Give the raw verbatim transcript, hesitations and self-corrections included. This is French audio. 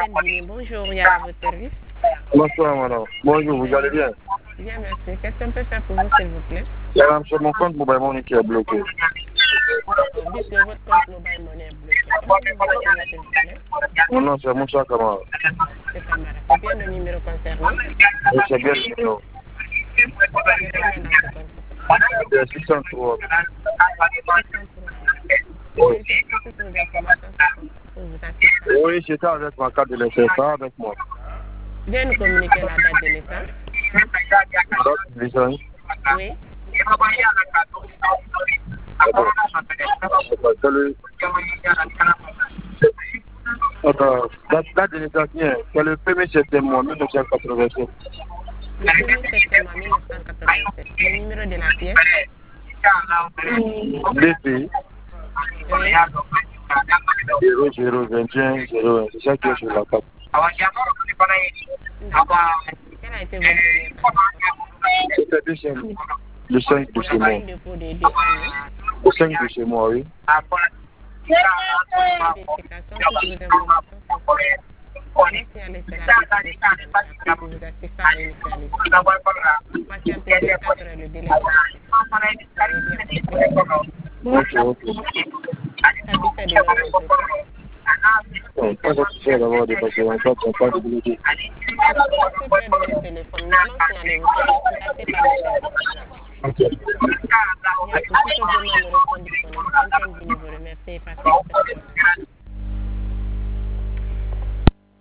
Guinée, bonjour, il y a votre service. Bonsoir, madame. Bonjour, vous allez bien? Bien, merci. Qu'est-ce qu'on peut faire pour vous, s'il vous plaît? Madame, c'est mon compte Mobile Money qui est bloqué. Dites que votre compte Mobile Money est bloqué. Comment vous vous appelez, s'il vous plaît? Mon nom, c'est Moussa Kamara. C'est Camara. C'est bien le numéro concerné? Oui, c'est bien le numéro. C'est six cent trois. Oui, oui j'étais avec ma carte de naissance, pas avec moi. Viens nous communiquer la date de naissance. Date de naissance? Oui. C'est le... Attends, date, date de naissance, c'est le premier septembre mille neuf cent quatre-vingt-sept. Le premier septembre mille neuf cent quatre-vingt-sept. Le numéro de la pièce? D P. Oui. zéro zéro vingt et un zéro un, c'est ça qui est sur la carte. Quel a été votre dernier transport? C'était deux cinq, le cinq de chez moi. Le cinq de chez moi, oui. Vérification pour vos informations. Laissez aller sur la pour vous assister à initialiser. Patientez vingt-quatre heures le délai. Ok, ok. Satisfait de votre entretien. Bon, pas satisfait d'avoir dépassé un cas, on parle de bloquer. Restez près de votre téléphone. Nous allons signaler. Vous serez contacté par le service. Ok. Bien, pour toute demande de réponse disponible, Antenne Guinée vous remercie et passez une très